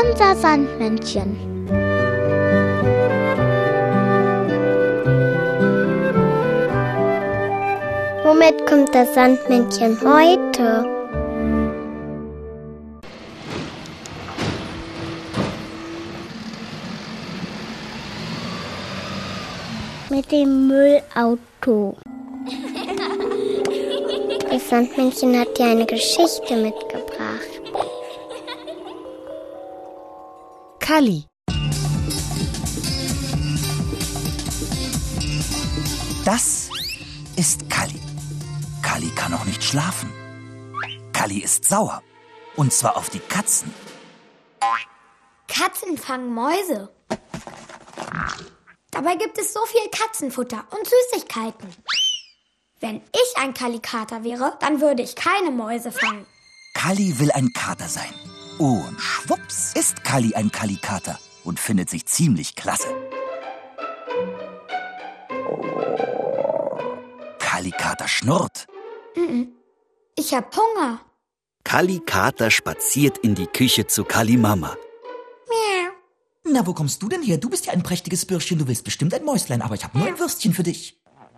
unser Sandmännchen. Womit kommt das Sandmännchen heute? Mit dem Müllauto. Das Sandmännchen hat dir eine Geschichte mitgebracht. Kalli. Das ist Kalli. Kalli kann noch nicht schlafen. Kalli ist sauer. Und zwar auf die Katzen. Katzen fangen Mäuse. Dabei gibt es so viel Katzenfutter und Süßigkeiten. Wenn ich ein Kallikater wäre, dann würde ich keine Mäuse fangen. Kalli will ein Kater sein. Und schwupps ist Kalli ein Kallikater und findet sich ziemlich klasse. Kallikater schnurrt. Ich hab Hunger. Kallikater spaziert in die Küche zu Kallimama. Miau. Na, wo kommst du denn her? Du bist ja ein prächtiges Bürschchen, du willst bestimmt ein Mäuslein, aber ich habe nur ein Würstchen für dich.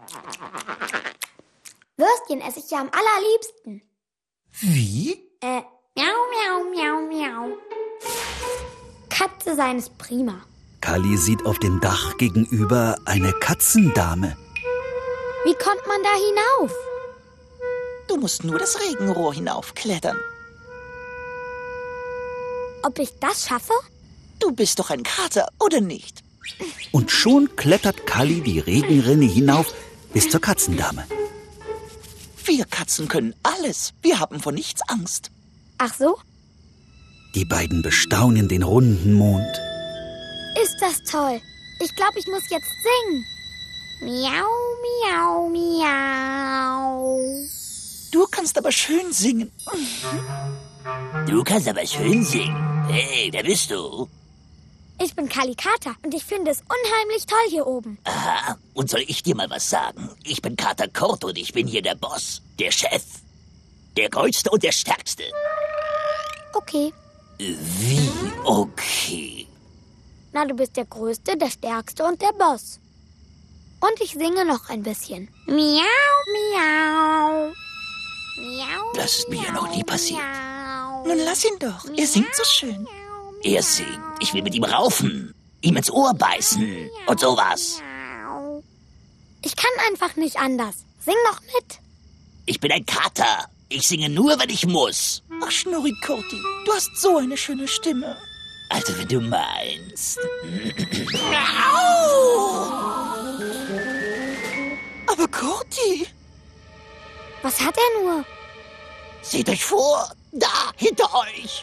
Würstchen esse ich ja am allerliebsten. Wie? Miau, miau, miau, miau. Katze sein ist prima. Kalli sieht auf dem Dach gegenüber eine Katzendame. Wie kommt man da hinauf? Du musst nur das Regenrohr hinaufklettern. Ob ich das schaffe? Du bist doch ein Kater, oder nicht? Und schon klettert Kalli die Regenrinne hinauf bis zur Katzendame. Wir Katzen können alles. Wir haben vor nichts Angst. Ach so? Die beiden bestaunen den runden Mond. Ist das toll. Ich glaube, ich muss jetzt singen. Miau, miau, miau. Du kannst aber schön singen. Du kannst aber schön singen. Hey, wer bist du? Ich bin Kallikater und ich finde es unheimlich toll hier oben. Aha, und soll ich dir mal was sagen? Ich bin Kater Kurt und ich bin hier der Boss, der Chef. Der Größte und der Stärkste. Okay. Wie okay? Na, du bist der Größte, der Stärkste und der Boss. Und ich singe noch ein bisschen. Miau, miau. Miau. Das ist mir ja noch nie passiert. Miau. Nun lass ihn doch. Er singt so schön. Er singt. Ich will mit ihm raufen, ihm ins Ohr beißen und sowas. Ich kann einfach nicht anders. Sing noch mit. Ich bin ein Kater. Ich singe nur, wenn ich muss. Ach, Schnurri Kurti, du hast so eine schöne Stimme. Also, wenn du meinst. Aber Kurti... Was hat er nur? Seht euch vor, da, hinter euch.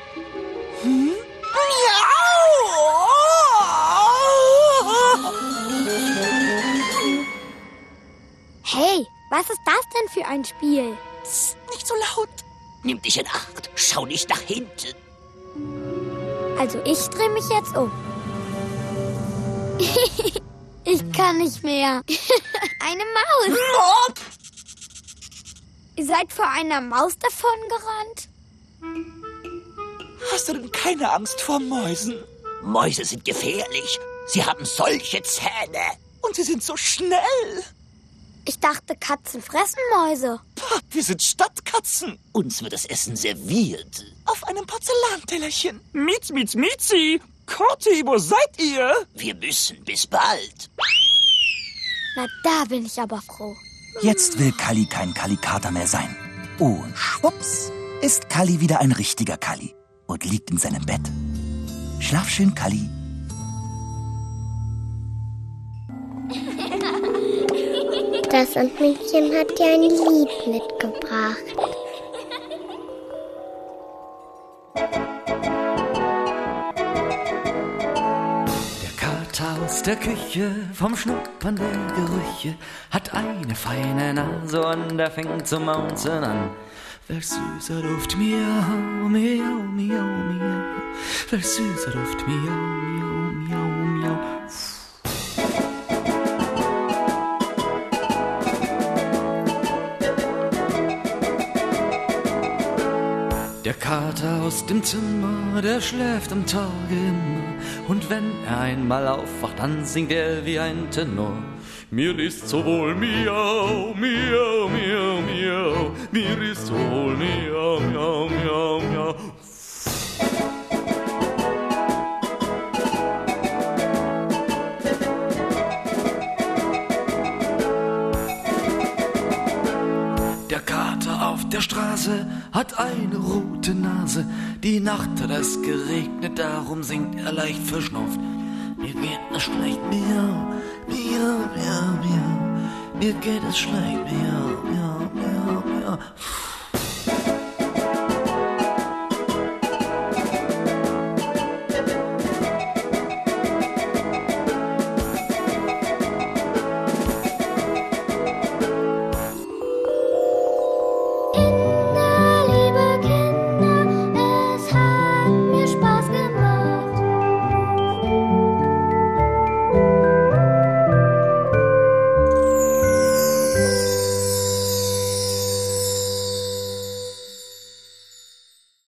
Hey, was ist das denn für ein Spiel? Psst, nicht so laut. Nimm dich in Acht, schau nicht nach hinten. Also ich drehe mich jetzt um. Ich kann nicht mehr. Eine Maus. Ihr seid vor einer Maus davongerannt? Hast du denn keine Angst vor Mäusen? Mäuse sind gefährlich. Sie haben solche Zähne. Und sie sind so schnell. Ich dachte, Katzen fressen Mäuse. Pah, wir sind Stadtkatzen. Uns wird das Essen serviert. Auf einem Porzellantellerchen. Mietzi. Kurti, wo seid ihr? Wir müssen. Bis bald. Na, da bin ich aber froh. Jetzt will Kalli kein Kallikater mehr sein. Und schwupps ist Kalli wieder ein richtiger Kalli und liegt in seinem Bett. Schlaf schön, Kalli. Das Sandmännchen hat dir ein Lied mitgebracht. Der Kater aus der Küche, vom Schnuppern der Gerüche, hat eine feine Nase und er fängt zu maunzen an. Welch süßer Duft, miau, miau, miau, miau. Welch süßer Duft, miau, miau, miau, miau. Der Kater aus dem Zimmer, der schläft am Tage immer. Und wenn er einmal aufwacht, dann singt er wie ein Tenor. Mir ist so wohl, miau, miau, miau, miau. Mir ist so wohl, miau, miau, miau, miau. Der Kater auf der Straße hat eine rote Nase. Die Nacht hat es geregnet, darum singt er leicht verschnupft. Mir geht es schlecht, miau, miau, miau, miau. Mir geht es schlecht, miau, miau, miau, miau.